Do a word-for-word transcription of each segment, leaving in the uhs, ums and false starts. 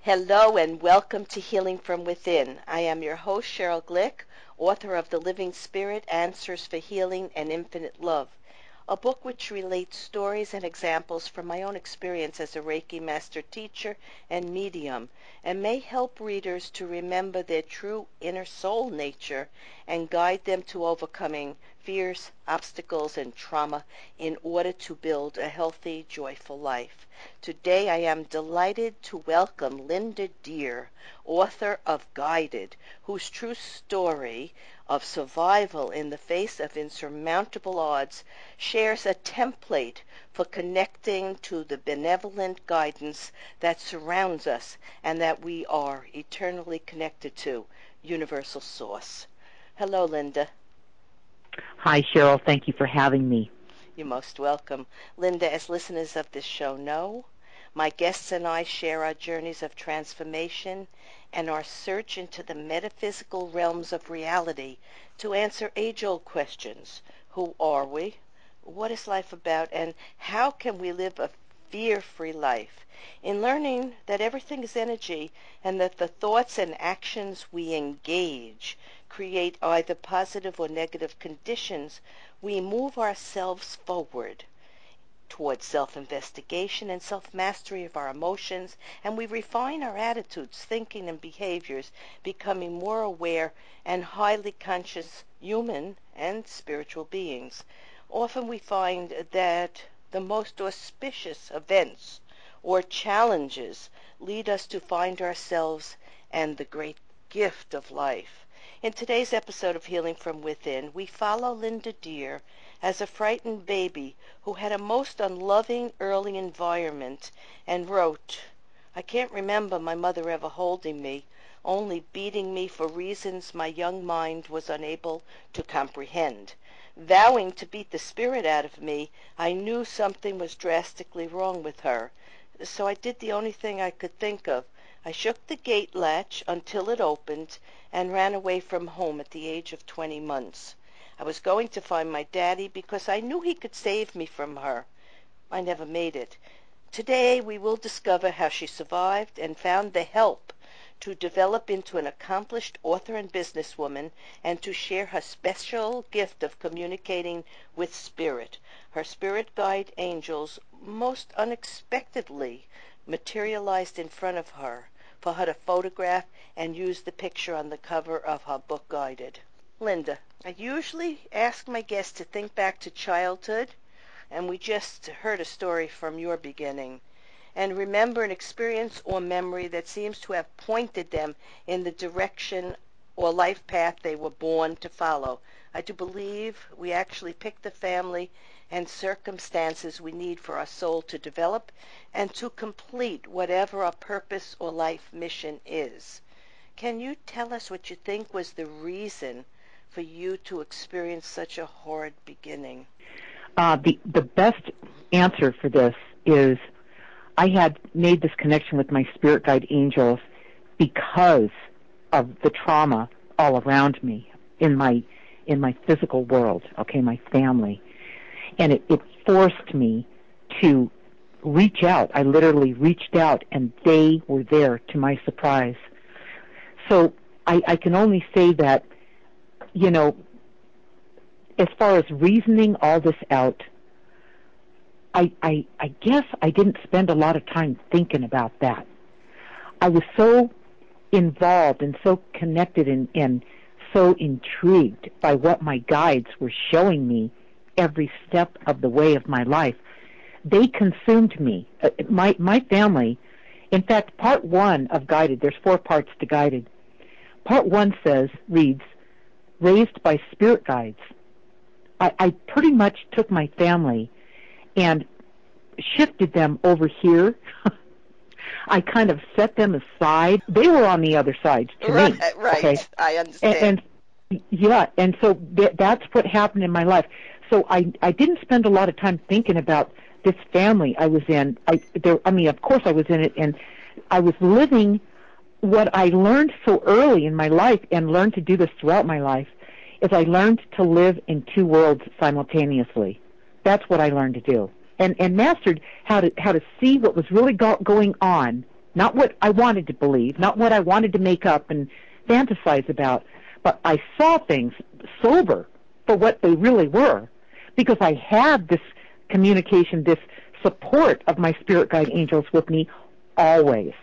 Hello and welcome to Healing from Within. I am your host, Cheryl Glick, author of The Living Spirit, Answers for Healing and Infinite Love, a book which relates stories and examples from my own experience as a Reiki master teacher and medium, and may help readers to remember their true inner soul nature and guide them to overcoming fears, obstacles, and trauma in order to build a healthy, joyful life. Today I am delighted to welcome Linda Deer, author of Guided, whose true story of survival in the face of insurmountable odds shares a template for connecting to the benevolent guidance that surrounds us and that we are eternally connected to, Universal Source. Hello, Linda. Hi, Cheryl. Thank you for having me. You're most welcome. Linda, as listeners of this show know, my guests and I share our journeys of transformation and our search into the metaphysical realms of reality to answer age-old questions. Who are we? What is life about? And how can we live a fear-free life? In learning that everything is energy and that the thoughts and actions we engage create either positive or negative conditions, we move ourselves forward towards self-investigation and self-mastery of our emotions, and we refine our attitudes, thinking, and behaviors, becoming more aware and highly conscious human and spiritual beings. Often we find that the most auspicious events or challenges lead us to find ourselves and the great gift of life. In today's episode of Healing from Within, we follow Linda Deer as a frightened baby who had a most unloving early environment and wrote, "I can't remember my mother ever holding me, only beating me for reasons my young mind was unable to comprehend. Vowing to beat the spirit out of me, I knew something was drastically wrong with her. So I did the only thing I could think of. I shook the gate latch until it opened and ran away from home at the age of twenty months. I was going to find my daddy because I knew he could save me from her. I never made it. Today we will discover how she survived and found the help to develop into an accomplished author and businesswoman and to share her special gift of communicating with spirit. Her spirit guide angels most unexpectedly materialized in front of her for her to photograph and use the picture on the cover of her book, Guided." Linda, I usually ask my guests to think back to childhood, and we just heard a story from your beginning, and remember an experience or memory that seems to have pointed them in the direction or life path they were born to follow. I do believe we actually pick the family and circumstances we need for our soul to develop and to complete whatever our purpose or life mission is. Can you tell us what you think was the reason for you to experience such a horrid beginning? Uh, the, the best answer for this is I had made this connection with my spirit guide angels because of the trauma all around me in my in my physical world, okay, my family. And it, it forced me to reach out. I literally reached out, and they were there to my surprise. So I, I can only say that, you know, as far as reasoning all this out, I, I, I guess I didn't spend a lot of time thinking about that. I was so involved and so connected and, and so intrigued by what my guides were showing me every step of the way of my life. They consumed me. Uh, my, my family, in fact, part one of Guided, there's four parts to Guided. Part one says, reads, raised by spirit guides. I, I pretty much took my family and shifted them over here. I kind of set them aside. They were on the other side to right, me. Right, okay? I understand. And, and yeah, and so th- that's what happened in my life. So I, I didn't spend a lot of time thinking about this family I was in. I, there, I mean, of course I was in it, and I was living what I learned so early in my life and learned to do this throughout my life is I learned to live in two worlds simultaneously. That's what I learned to do. And, and mastered how to how to see what was really go- going on not what I wanted to believe, not what I wanted to make up and fantasize about, but I saw things sober for what they really were, because I had this communication, this support of my spirit guide angels with me always.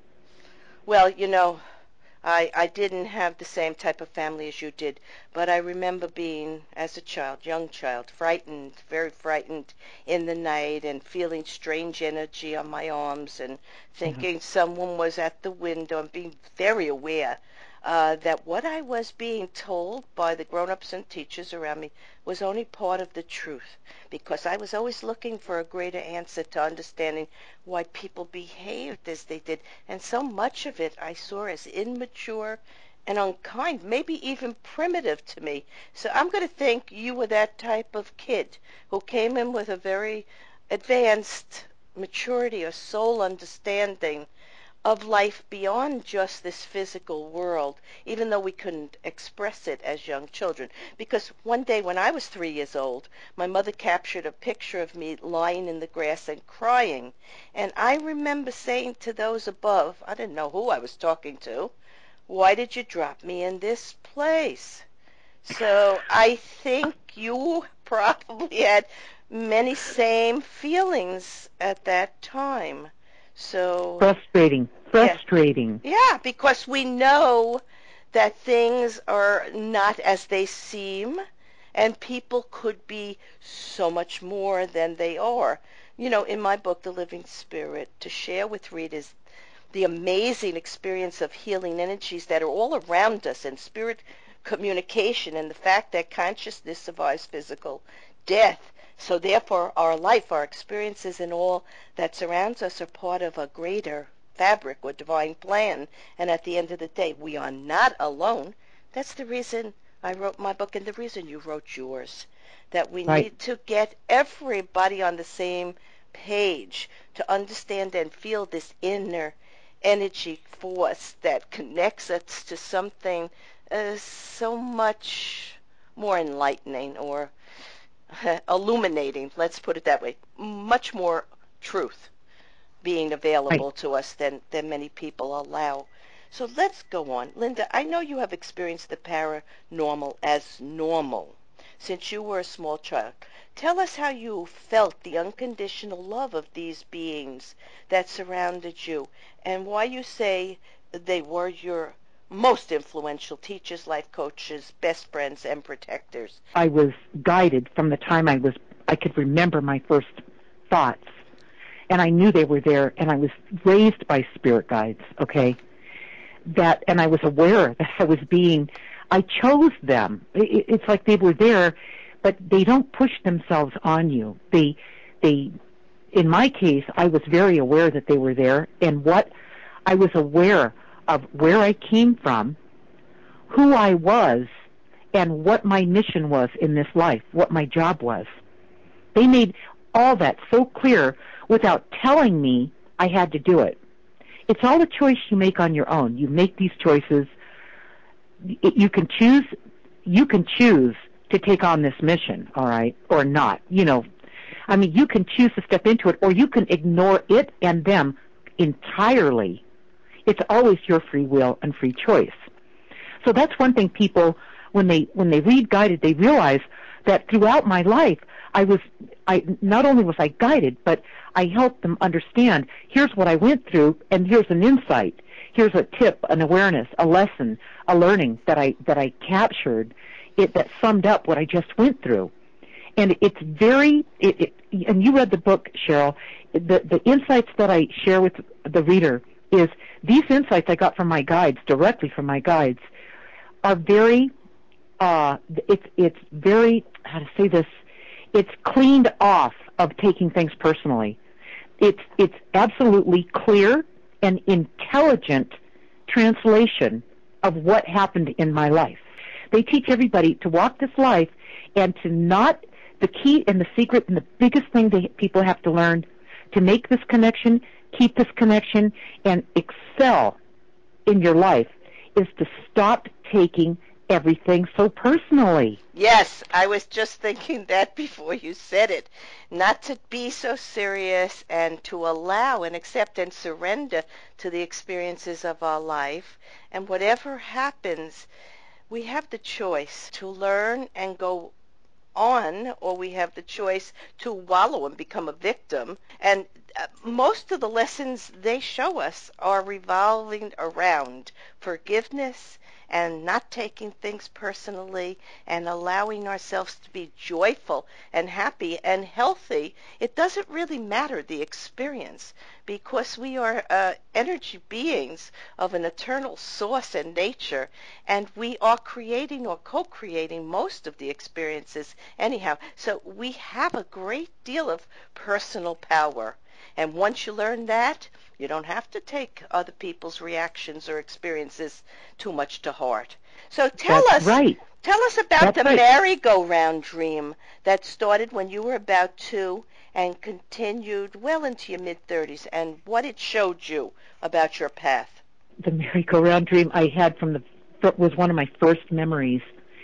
Well, you know, I, I didn't have the same type of family as you did, but I remember being, as a child, young child, frightened, very frightened in the night, and feeling strange energy on my arms, and thinking mm-hmm. someone was at the window, and being very aware uh, that what I was being told by the grown-ups and teachers around me was only part of the truth, because I was always looking for a greater answer to understanding why people behaved as they did, and so much of it I saw as immature and unkind, maybe even primitive to me. So I'm going to think you were that type of kid who came in with a very advanced maturity or soul understanding of life beyond just this physical world, even though we couldn't express it as young children. Because one day when I was three years old, my mother captured a picture of me lying in the grass and crying. And I remember saying to those above, I didn't know who I was talking to, "Why did you drop me in this place?" So I think you probably had many same feelings at that time. So frustrating, frustrating. Yeah, yeah, because we know that things are not as they seem, and people could be so much more than they are. You know, in my book, The Living Spirit, to share with readers the amazing experience of healing energies that are all around us, and spirit communication, and the fact that consciousness survives physical death. So therefore, our life, our experiences, and all that surrounds us are part of a greater fabric or divine plan. And at the end of the day, we are not alone. That's the reason I wrote my book, and the reason you wrote yours, that we right. need to get everybody on the same page to understand and feel this inner energy force that connects us to something uh, so much more enlightening, or illuminating, let's put it that way, much more truth being available right. to us than, than many people allow. So let's go on. Linda, I know you have experienced the paranormal as normal since you were a small child. Tell us how you felt the unconditional love of these beings that surrounded you, and why you say they were your most influential teachers, life coaches, best friends, and protectors. I was guided from the time I was, I could remember my first thoughts, and I knew they were there, and I was raised by spirit guides, okay? That, and I was aware that I was being, I chose them. It, it's like they were there, but they don't push themselves on you. They, they, in my case, I was very aware that they were there, and what I was aware of where I came from, who I was, and what my mission was in this life, what my job was. They made all that so clear without telling me I had to do it. It's all a choice you make on your own. You make these choices. You can choose, you can choose to take on this mission, all right, or not. You know, I mean, you can choose to step into it, or you can ignore it and them entirely. It's always your free will and free choice. So that's one thing people, when they when they read Guided, they realize that throughout my life, I was, I not only was I guided, but I helped them understand, here's what I went through, and here's an insight. Here's a tip, an awareness, a lesson, a learning that I that I captured, it that summed up what I just went through. And it's very, it, it, and you read the book, Cheryl, the, the insights that I share with the reader is these insights I got from my guides, directly from my guides, are very, uh, it's, it's very, how to say this, it's cleaned off of taking things personally. It's, it's absolutely clear and intelligent translation of what happened in my life. They teach everybody to walk this life and to not, the key and the secret and the biggest thing that people have to learn to make this connection, keep this connection, and excel in your life is to stop taking everything so personally. Yes, I was just thinking that before you said it. Not to be so serious and to allow and accept and surrender to the experiences of our life. And whatever happens, we have the choice to learn and go on, or we have the choice to wallow and become a victim. And uh, most of the lessons they show us are revolving around forgiveness and not taking things personally and allowing ourselves to be joyful and happy and healthy. It doesn't really matter the experience because we are uh, energy beings of an eternal source and nature, and we are creating or co-creating most of the experiences anyhow. So we have a great deal of personal power. And once you learn that, you don't have to take other people's reactions or experiences too much to heart. So tell That's us, right. tell us about That's the right. merry-go-round dream that started when you were about two and continued well into your mid-thirties, and what it showed you about your path. The merry-go-round dream I had from the was one of my first memories,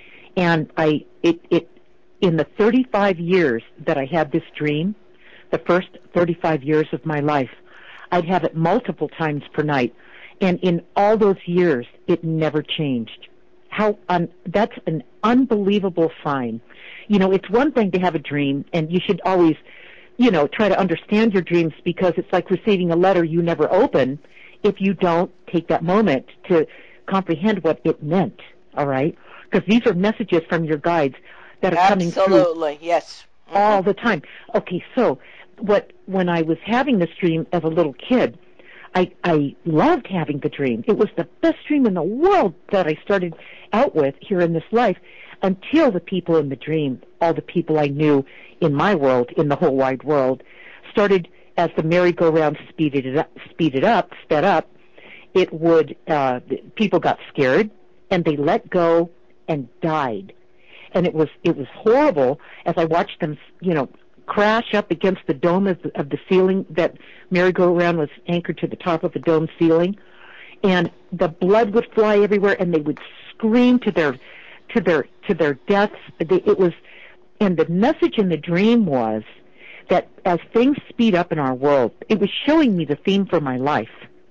and I it it in the thirty-five years that I had this dream, the first thirty-five years of my life, I'd have it multiple times per night, and in all those years, it never changed. How un, that's an unbelievable sign. You know, it's one thing to have a dream, and you should always, you know, try to understand your dreams, because it's like receiving a letter you never open if you don't take that moment to comprehend what it meant, all right? Because these are messages from your guides that are coming through Absolutely, yes. Mm-hmm. all the time. Okay, so what when I was having this dream as a little kid, I, I loved having the dream. It was the best dream in the world that I started out with here in this life, until the people in the dream, all the people I knew in my world, in the whole wide world, started, as the merry-go-round speeded it up, speeded up, sped up, it would, uh, people got scared, and they let go and died. And it was, it was horrible as I watched them, you know, crash up against the dome of the, of the ceiling. That merry-go-round was anchored to the top of the dome ceiling, and the blood would fly everywhere, and they would scream to their, to their, to their deaths. It was, and the message in the dream was that as things speed up in our world, it was showing me the theme for my life.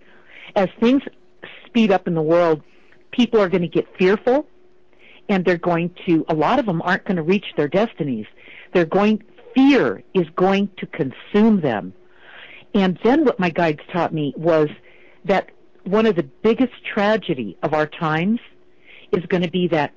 As things speed up in the world, people are going to get fearful, and they're going to, a lot of them aren't going to reach their destinies. They're going, fear is going to consume them. And then what my guides taught me was that one of the biggest tragedy of our times is going to be that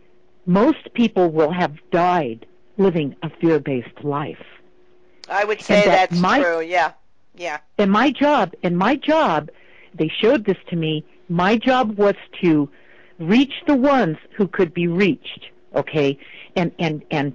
most people will have died living a fear-based life. I would say that that's my, true, yeah, yeah. And my job, and my job, they showed this to me, my job was to reach the ones who could be reached, okay, and, and, and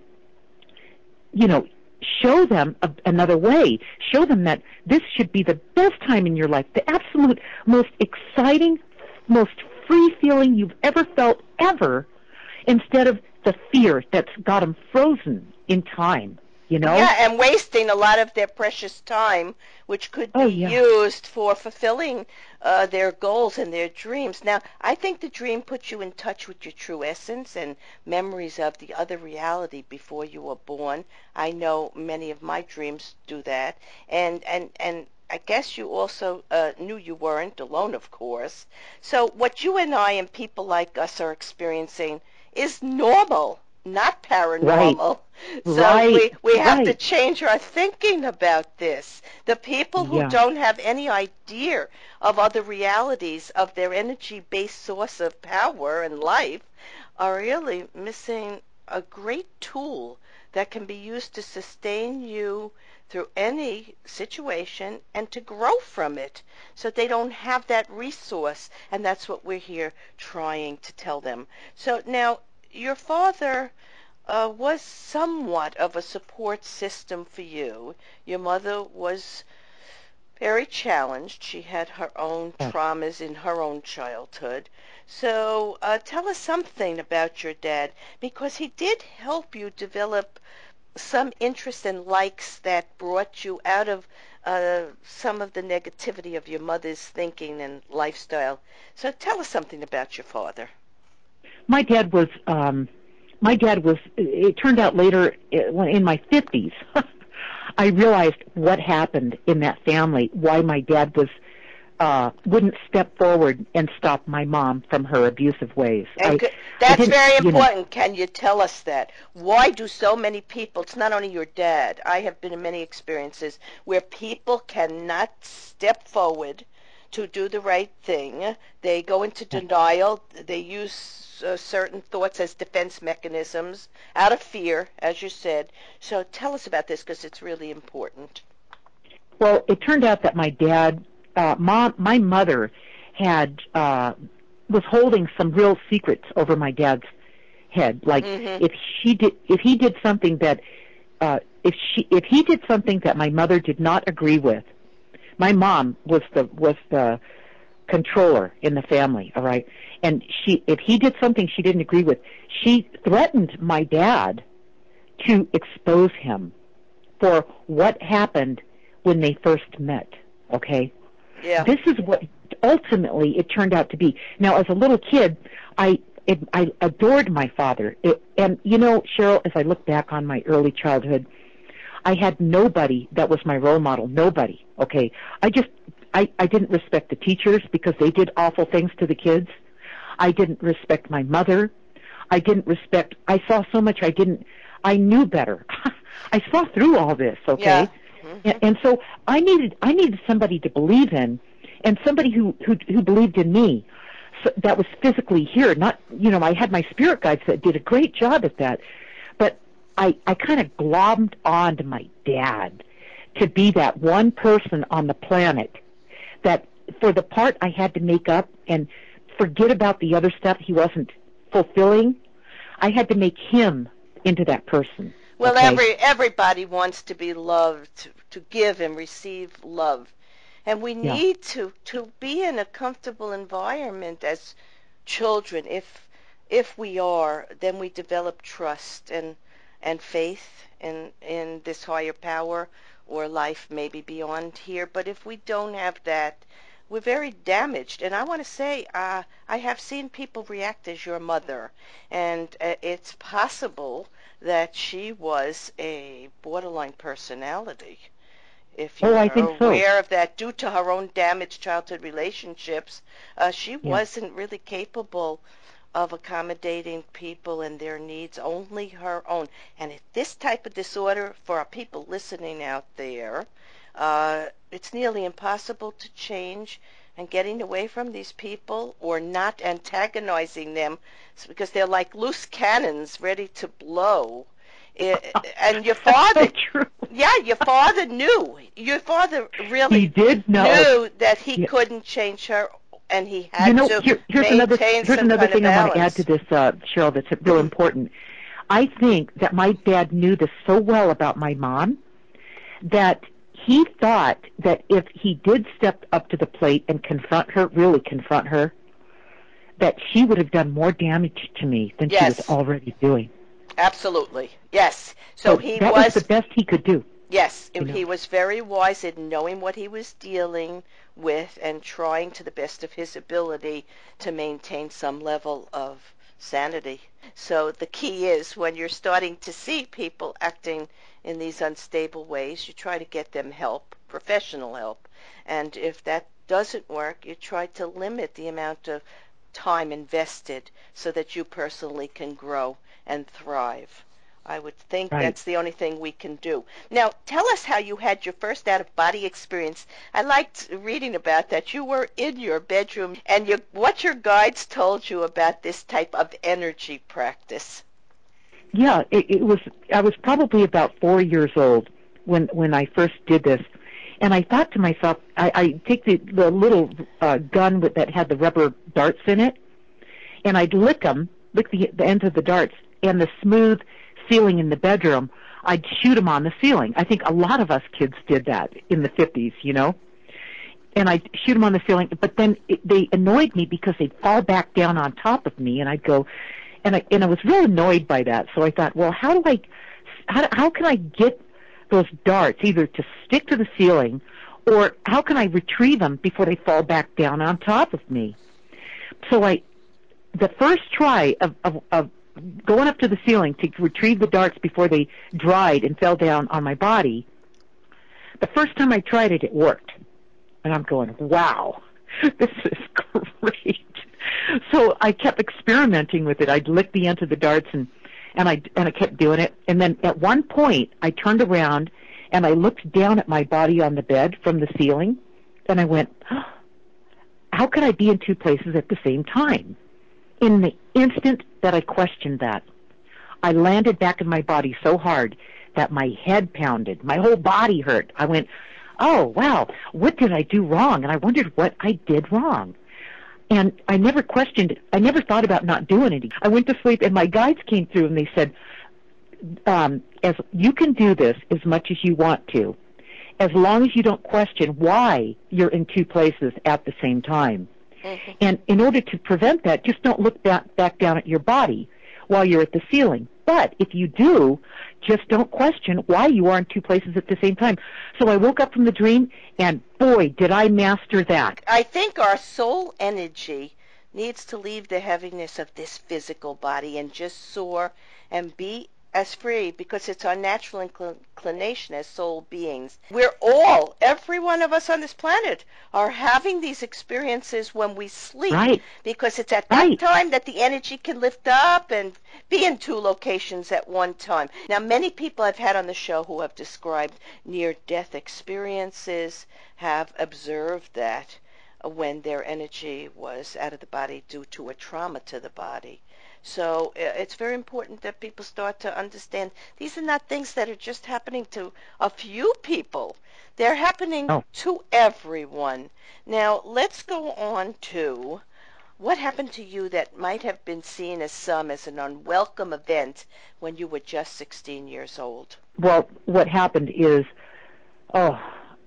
you know, show them a, another way. Show them that this should be the best time in your life, the absolute most exciting, most free feeling you've ever felt ever, instead of the fear that's got them frozen in time, you know? Yeah, and wasting a lot of their precious time, which could be oh, yeah. used for fulfilling uh, their goals and their dreams. Now, I think the dream puts you in touch with your true essence and memories of the other reality before you were born. I know many of my dreams do that. And, and, and I guess you also uh, knew you weren't alone, of course. So what you and I and people like us are experiencing is normal, not paranormal. Right. So right. we, we have right. to change our thinking about this. The people who yeah. don't have any idea of other realities, of their energy-based source of power and life, are really missing a great tool that can be used to sustain you through any situation and to grow from it. So they don't have that resource, and that's what we're here trying to tell them. So now, your father uh, was somewhat of a support system for you. Your mother was very challenged. She had her own traumas in her own childhood. So uh, tell us something about your dad, because he did help you develop some interest and likes that brought you out of uh, some of the negativity of your mother's thinking and lifestyle. So tell us something about your father. my dad was, um, my dad was, it turned out later, when in my fifties, I realized what happened in that family, why my dad was, uh, wouldn't step forward and stop my mom from her abusive ways. And I, that's I very you know, important. Can you tell us that? Why do so many people, it's not only your dad, I have been in many experiences where people cannot step forward to do the right thing. They go into denial. They use uh, certain thoughts as defense mechanisms out of fear, as you said. So tell us about this, because it's really important. Well, it turned out that my dad, uh, mom, my mother had, uh, was holding some real secrets over my dad's head. Like Mm-hmm. if she did, if he did something that, uh, if she, if he did something that my mother did not agree with, my mom was the, was the controller in the family, all right? And she, if he did something she didn't agree with, she threatened my dad to expose him for what happened when they first met, okay? Yeah. This is what ultimately it turned out to be. Now, as a little kid, I it, I adored my father. It, and, you know, Cheryl, as I look back on my early childhood, I had nobody that was my role model, nobody, okay? I just, I, I didn't respect the teachers because they did awful things to the kids. I didn't respect my mother. I didn't respect, I saw so much I didn't, I knew better. I saw through all this, okay? Yeah. Mm-hmm. And, and so I needed, I needed somebody to believe in, and somebody who, who, who believed in me. So that was physically here, not, you know, I had my spirit guides that did a great job at that, but I, I kind of glommed onto my dad to be that one person on the planet that for the part I had to make up and forget about the other stuff he wasn't fulfilling, I had to make him into that person. Well, okay? every everybody wants to be loved, to, to give and receive love. And we Yeah. need to, to be in a comfortable environment as children. If if we are, then we develop trust and and faith in in this higher power or life maybe beyond here. But if we don't have that, we're very damaged. And I want to say, uh, I have seen people react as your mother, and uh, it's possible that she was a borderline personality. If you Oh, I are think so. aware of that, due to her own damaged childhood relationships, uh, she Yeah. wasn't really capable of accommodating people and their needs, only her own. And if this type of disorder, for our people listening out there, uh, it's nearly impossible to change. And getting away from these people or not antagonizing them, because they're like loose cannons ready to blow. It, and your father, So true. yeah, your father knew. Your father really He did know. knew that he Yeah. couldn't change her, and he had You know, to here, here's maintain another here's some another kind thing of I want to add balance. to this, uh, Cheryl. That's real important. I think that my dad knew this so well about my mom that he thought that if he did step up to the plate and confront her, really confront her, that she would have done more damage to me than Yes. she was already doing. Absolutely, yes. So, So he that was, was the best he could do. yes, you know. he was very wise in knowing what he was dealing with and trying to the best of his ability to maintain some level of sanity. So the key is, when you're starting to see people acting in these unstable ways, you try to get them help, professional help. And if that doesn't work, you try to limit the amount of time invested so that you personally can grow and thrive. I would think Right. that's the only thing we can do. Now, tell us how you had your first out-of-body experience. I liked reading about that. You were in your bedroom, and your, what your guides told you about this type of energy practice. Yeah, it, it was. I was probably about four years old when when I first did this, and I thought to myself, I, I take the, the little uh, gun with, that had the rubber darts in it, and I'd lick them, lick the, the ends of the darts, and the smooth ceiling in the bedroom, I'd shoot them on the ceiling. I think a lot of us kids did that in the fifties, you know. And I'd shoot them on the ceiling, but then it, they annoyed me because they'd fall back down on top of me, and I'd go, and I and I was real annoyed by that. So I thought, well, how do I, how how can I get those darts either to stick to the ceiling, or how can I retrieve them before they fall back down on top of me? So I the first try of, of, of going up to the ceiling to retrieve the darts before they dried and fell down on my body, the first time I tried it, it worked. And I'm going, wow, this is great. So I kept experimenting with it. I'd lick the end of the darts, and, and, I, and I kept doing it. And then at one point, I turned around, and I looked down at my body on the bed from the ceiling, and I went, oh, how could I be in two places at the same time? In the instant that I questioned that, I landed back in my body so hard that my head pounded. My whole body hurt. I went, oh, wow, what did I do wrong? And I wondered what I did wrong. And I never questioned it. I never thought about not doing it. I went to sleep, and my guides came through, and they said, um, as you can do this as much as you want to, as long as you don't question why you're in two places at the same time. Mm-hmm. And in order to prevent that, just don't look back, back down at your body while you're at the ceiling. But if you do, just don't question why you are in two places at the same time. So I woke up from the dream, and boy, did I master that. I think our soul energy needs to leave the heaviness of this physical body and just soar and be as free, because it's our natural inclination as soul beings. We're all, every one of us on this planet, are having these experiences when we sleep. Right. Because it's at that right. time that the energy can lift up and be in two locations at one time. Now, many people I've had on the show who have described near-death experiences have observed that when their energy was out of the body due to a trauma to the body. So it's very important that people start to understand these are not things that are just happening to a few people. They're happening oh. to everyone. Now, let's go on to what happened to you that might have been seen as some as an unwelcome event when you were just sixteen years old. Well, what happened is, oh,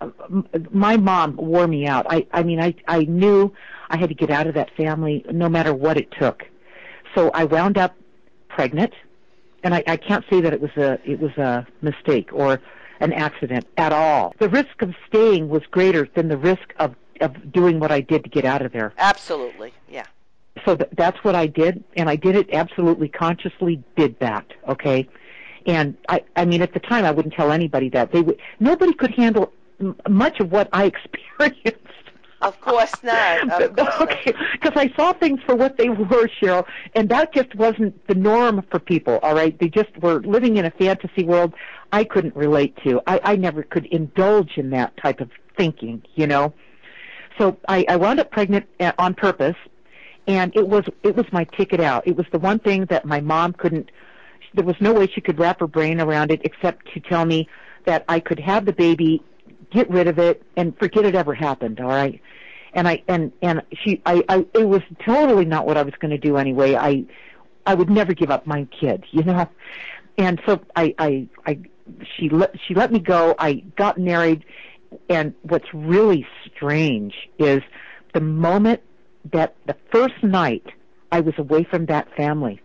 my mom wore me out. I, I mean, I, I knew I had to get out of that family no matter what it took. So I wound up pregnant, and I, I can't say that it was a it was a mistake or an accident at all. The risk of staying was greater than the risk of, of doing what I did to get out of there. Absolutely, yeah. So th- that's what I did, and I did it absolutely consciously. Did that, okay? And I I mean, at the time, I wouldn't tell anybody that. They would nobody could handle m- much of what I experienced. Of course not. Of course okay, because I saw things for what they were, Cheryl, and that just wasn't the norm for people, all right? They just were living in a fantasy world I couldn't relate to. I, I never could indulge in that type of thinking, you know? So I, I wound up pregnant on purpose, and it was it was my ticket out. It was the one thing that my mom couldn't, there was no way she could wrap her brain around it except to tell me that I could have the baby, get rid of it, and forget it ever happened, all right? And I and and she I, I it was totally not what I was going to do anyway. I I would never give up my kid, you know. And so I I, I she let she let me go. I got married, and what's really strange is the moment that the first night I was away from that family.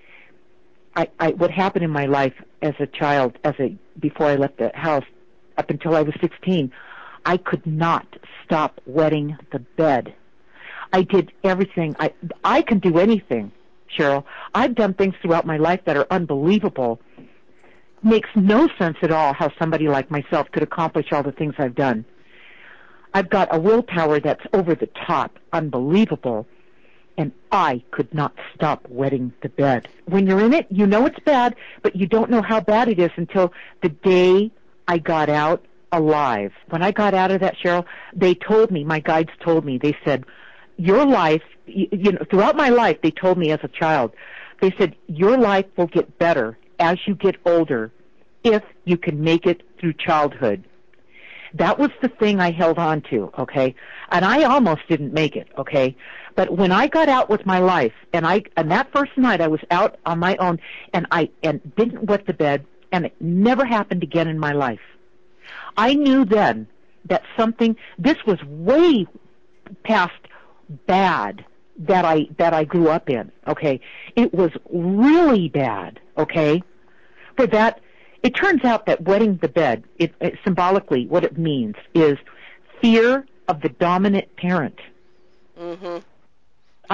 I, I what happened in my life as a child, as a before I left the house, up until I was sixteen, I could not stop wetting the bed. I did everything. I I can do anything, Cheryl. I've done things throughout my life that are unbelievable. Makes no sense at all how somebody like myself could accomplish all the things I've done. I've got a willpower that's over the top, unbelievable, and I could not stop wetting the bed. When you're in it, you know it's bad, but you don't know how bad it is until the day I got out alive. When I got out of that, Cheryl, they told me, my guides told me, they said, your life, you, you know, throughout my life, they told me as a child, they said, your life will get better as you get older if you can make it through childhood. That was the thing I held on to, okay? And I almost didn't make it, okay? But when I got out with my life, and I, and that first night I was out on my own, and I, and didn't wet the bed, and it never happened again in my life. I knew then that something, this was way past bad that I that I grew up in, okay? It was really bad, okay? For that, it turns out that wetting the bed, it, it symbolically, what it means is fear of the dominant parent. Mm-hmm. I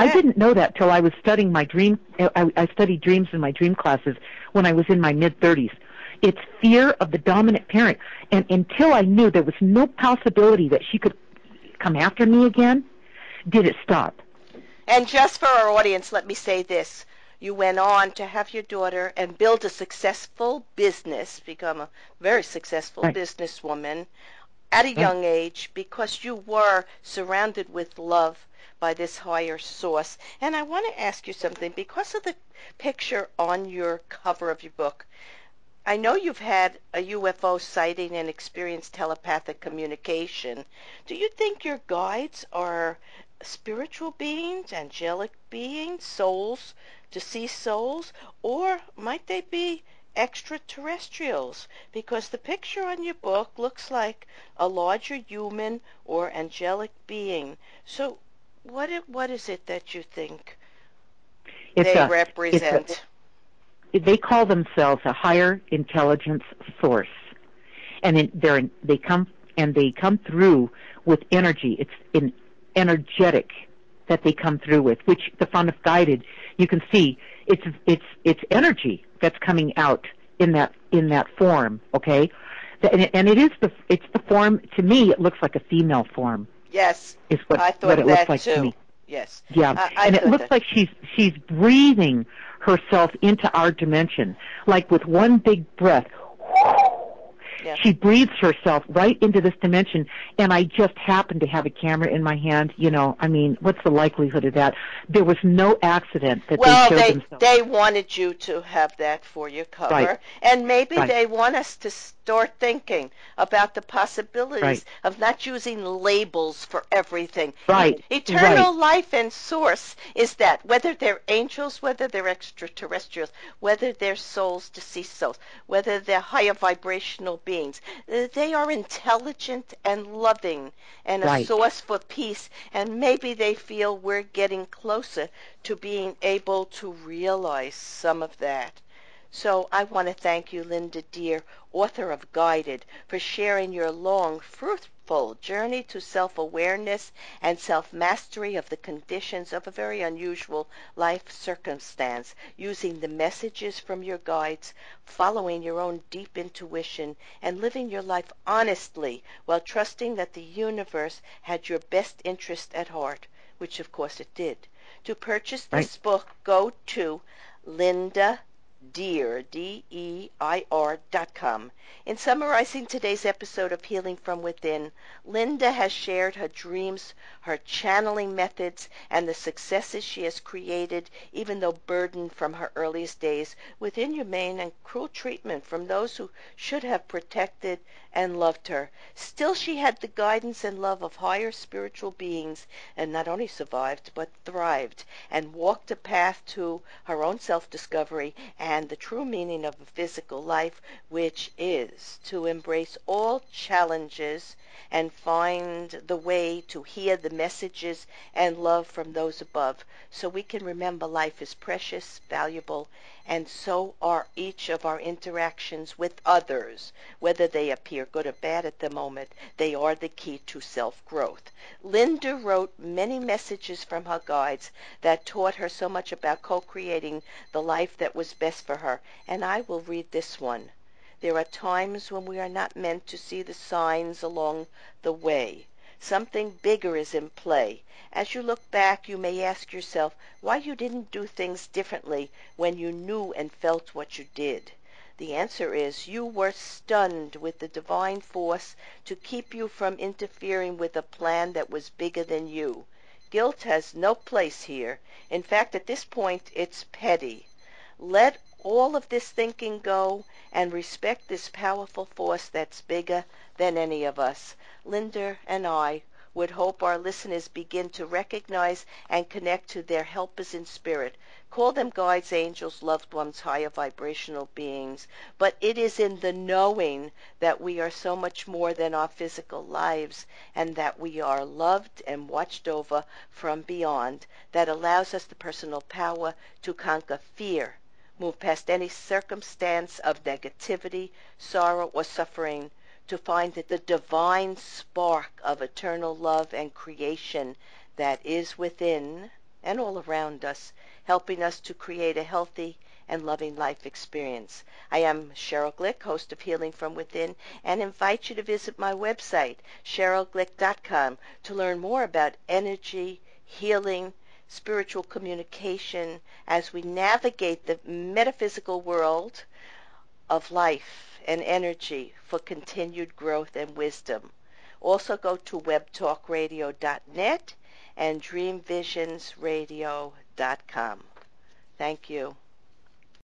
I didn't know that till I was studying my dream. I, I studied dreams in my dream classes when I was in my mid-thirties. It's fear of the dominant parent. And until I knew there was no possibility that she could come after me again, did it stop. And just for our audience, let me say this. You went on to have your daughter and build a successful business, become a very successful Right. businesswoman at a Right. young age because you were surrounded with love by this higher source. And I want to ask you something. Because of the picture on your cover of your book, I know you've had a U F O sighting and experienced telepathic communication. Do you think your guides are spiritual beings, angelic beings, souls, deceased souls, or might they be extraterrestrials? Because the picture on your book looks like a larger human or angelic being. So what it, what is it that you think It's they a, it's represent? a, they call themselves a higher intelligence source, and in, they're in, they come and they come through with energy. It's an energetic that they come through with, which the fun of guided, you can see it's it's it's energy that's coming out in that in that form. Okay, and it, and it is the it's the form. To me, it looks like a female form. Yes, Is what I what thought it looks that like too. to me. Yes. Yeah, I, I and it thought looks that. like she's she's breathing herself into our dimension, like with one big breath. Yeah. She breathes herself right into this dimension, and I just happened to have a camera in my hand. You know, I mean, what's the likelihood of that? There was no accident that Well, they showed they themselves. they wanted you to have that for your cover, Right. and maybe Right. they want us to start thinking about the possibilities Right. of not using labels for everything. Right. E- eternal Right. life and source is that, whether they're angels, whether they're extraterrestrials, whether they're souls, deceased souls, whether they're higher vibrational beings, uh, they are intelligent and loving and a Right. source for peace, and maybe they feel we're getting closer to being able to realize some of that. So I want to thank you, Linda Deer, author of Guided, for sharing your long, fruitful journey to self-awareness and self-mastery of the conditions of a very unusual life circumstance, using the messages from your guides, following your own deep intuition, and living your life honestly while trusting that the universe had your best interest at heart, which of course it did. To purchase Right. this book, go to Linda Deer, D E I R dot com. In summarizing today's episode of Healing from Within, Linda has shared her dreams, her channeling methods, and the successes she has created, even though burdened from her earliest days with inhumane and cruel treatment from those who should have protected and loved her. Still, she had the guidance and love of higher spiritual beings, and not only survived, but thrived, and walked a path to her own self-discovery and the true meaning of a physical life, which is to embrace all challenges and find the way to hear the messages and love from those above, so we can remember life is precious, valuable, and so are each of our interactions with others. Whether they appear good or bad at the moment, they are the key to self-growth. Linda wrote many messages from her guides that taught her so much about co-creating the life that was best for her, and I will read this one. There are times when we are not meant to see the signs along the way. Something bigger is in play. As you look back, you may ask yourself why you didn't do things differently when you knew and felt what you did. The answer is you were stunned with the divine force to keep you from interfering with a plan that was bigger than you. Guilt has no place here. In fact, at this point, it's petty. Let all of this thinking go and respect this powerful force that's bigger than any of us. Linda and I would hope our listeners begin to recognize and connect to their helpers in spirit. Call them guides, angels, loved ones, higher vibrational beings. But it is in the knowing that we are so much more than our physical lives, and that we are loved and watched over from beyond, that allows us the personal power to conquer fear, move past any circumstance of negativity, sorrow, or suffering, to find that the divine spark of eternal love and creation that is within and all around us, helping us to create a healthy and loving life experience. I am Cheryl Glick, host of Healing from Within, and invite you to visit my website, cheryl glick dot com, to learn more about energy, healing, spiritual communication as we navigate the metaphysical world of life and energy for continued growth and wisdom. Also go to web talk radio dot net and dream visions radio dot com. Thank you.